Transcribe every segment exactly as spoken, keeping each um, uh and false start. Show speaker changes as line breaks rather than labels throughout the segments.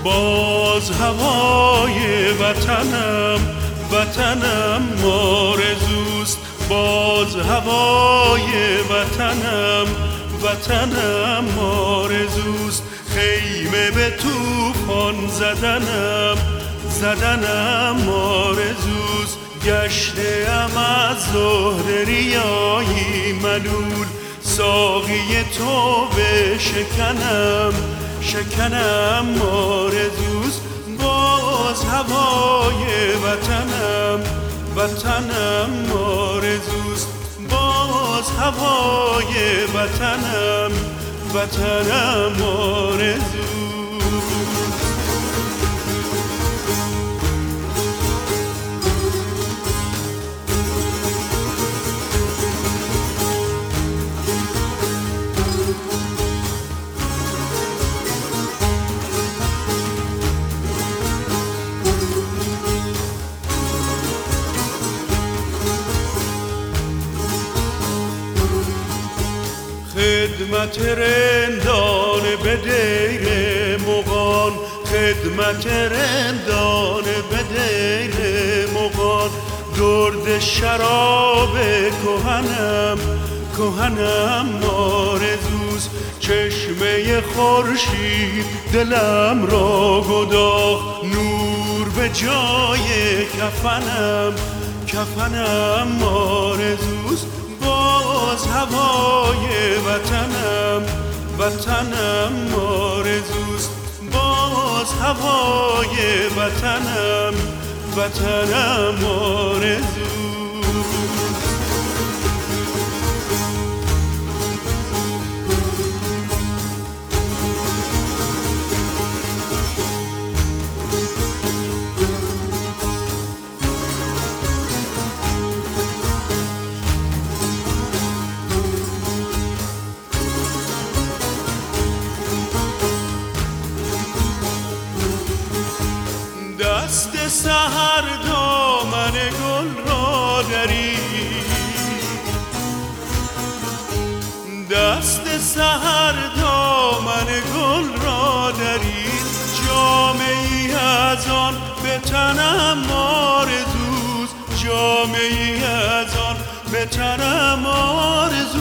باز هوای وطنم وطنم آرزوست، باز هوای وطنم وطنم آرزوست. خیمه به طوفان زدنم زدنم آرزوست. گشته‌ام از زهد ریایی ملول، ساقی تو به شکنم شکنم آرزوست. باز هوای وطنم وطنم آرزوست، باز هوای وطنم وطنم آرزوست. خدمت رندان به دیر مغان، خدمت رندان به دیر مغان. درد شراب کهنم کهنم آرزوست. چشمه خورشید دلم را گداخت، نور به جای کفنم کفنم آرزوست. باز هوای وطنم وطنم آرزوست، باز هوای وطنم وطنم آرزوست. دست سحر دامن گل را درید، دست سحر دامن گل را درید. جامه ای از آن به تنم آرزوست، جامه ای از آن به تنم آرزوست.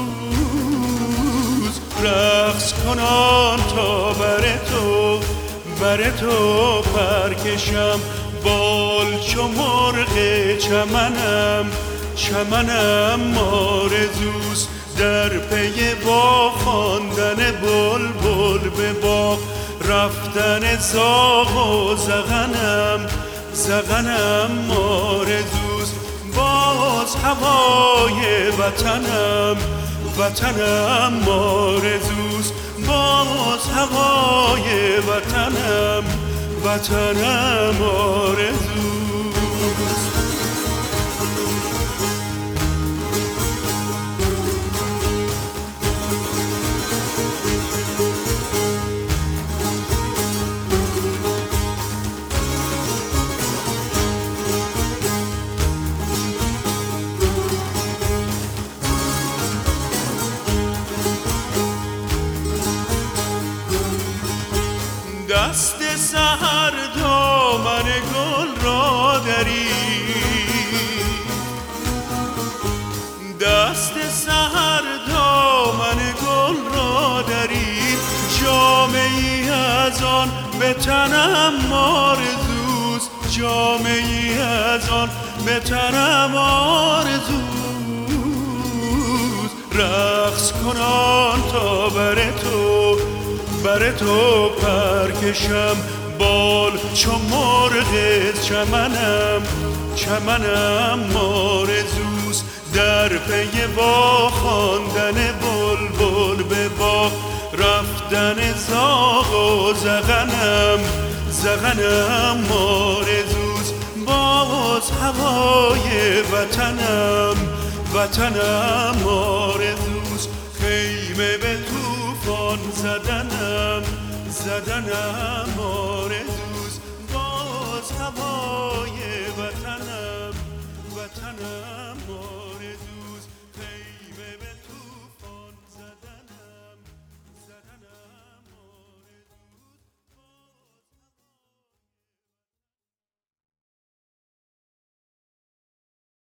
رقص کنان تا بر تو بر تو پر کشم، بال چو مرغ چمنم چمنم آرزوست. در پی با خواندن بلبل به باغ، رفتن زاغ و زغنم زغنم آرزوست. باز هوای وطنم وطنم آرزوست، باز هوای وطنم وطنم آرزوست. دست سحر دامن گل را درید، دست سحر دامن گل را درید. جامه ای از آن به تنم آرزوست، جامه ای از آن به تنم آرزوست. رقص کنان تا بر تو بر تو پر کشم، بال چو مرغ چمنم چمنم آرزوست. در پی با خواندن بلبل به باغ، رفتن زاغ و زغنم زغنم آرزوست. باز هوای وطنم وطنم آرزوست. خیمه به طوفان زدنم زدنم آرزوست. باز هوای وطنم وطنم آرزوست.